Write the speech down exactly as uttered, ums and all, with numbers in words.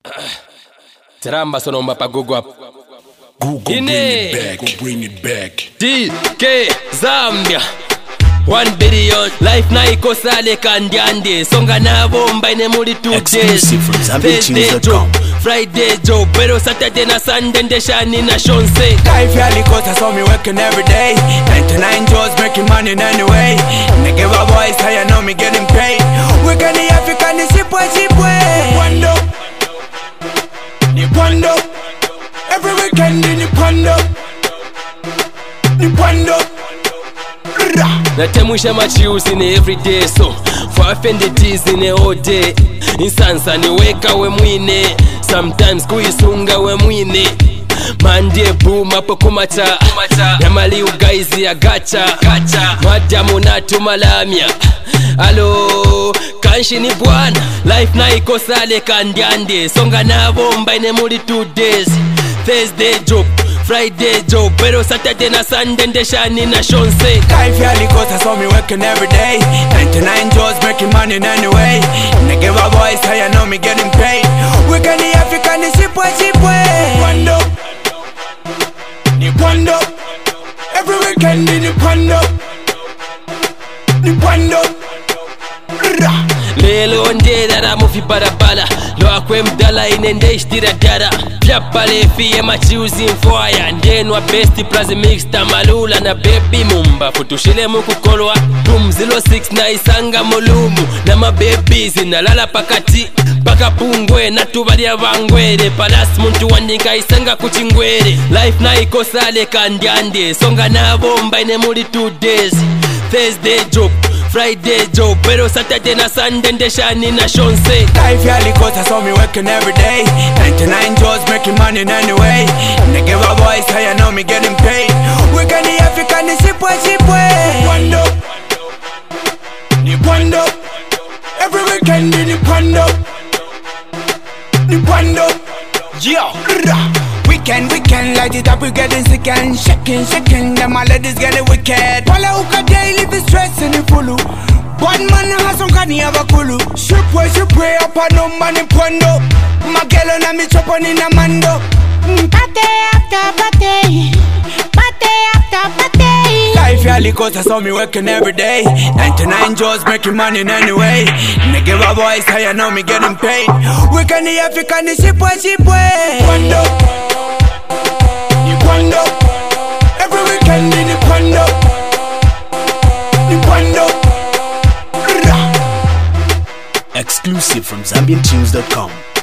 Teramba sonomba pa Google up. Google bring it back, Google bring it back. D K Zambia one billion life na iko sale kandiande songa na bomba ine muri two days. Exclusive from Zambian Tunes dot com. Friday job, pero Saturday na Sunday ndeshani na Shonse. Life really cause I saw me working every day. ninety-nine jobs making money in any way. Nigga my boys how you know me getting paid. We can the African the ship way cheap way. Wando, the wando. Every weekend in the wando, the wando. Natemusha machiusi ni everyday so for offended teas in a all day. Insansa ni weka we mwine, sometimes kuisunga we mwine. Mande boom hapo kumata Yamali ugaizi ya gacha Madamu na tumalamia Alo kanshi ni bwana Life na iko sale kandiande songa na bomba ine muri two days. Thursday job, Friday job, pero Saturday na Sunday ndeshani na Shonse. Life really cause I saw me working every day. ninety-nine jobs making money in any way. Nigga my boys how you know me getting paid. We can the African the ship way cheap way. Wando, the wando. Every weekend in the wando, the wando. Lelo ndera ra mufi barabara lo akwe mdala inende ishtira dara Pyapa lefi ya machiuzi mfoya ndenwa besti plaza mixta malula na baby mumba futushile mukukolwa room zero six na isanga molumu na mababy zinalala pakati paka pungwe na tubalia bangwere palas muntu wandinga isanga kuchingwere. Life na iko sale kandiande songa na bomba ine muri two days. Thursday job, Friday job, pero Saturday na Sunday ndeshani na Shonse. Life really cause I saw me working every day. ninety-nine jobs making money in any way. Nigga my boys how you know me getting paid. We can the African the ship way cheap way. Wando, the wando. Every weekend in the wando, the wando. Yeah. Weekend, weekend, light it up, we getting sick and shaking, shaking. Them all ladies getting wicked. Wala uka daily be stressing the fulu. One man has some kani abakulu. Ship way, ship way up and no money pondo. Magelo na mi chopon in a mando. Party after party, party after party. Life really cause I saw me working every day. ninety-nine jobs making money in any way. Nigga my boys how you know me getting paid. We can the African the ship way, ship way. Wando, the wando. Every weekend in the wando, the wando. Exclusive from Zambian Tunes dot com.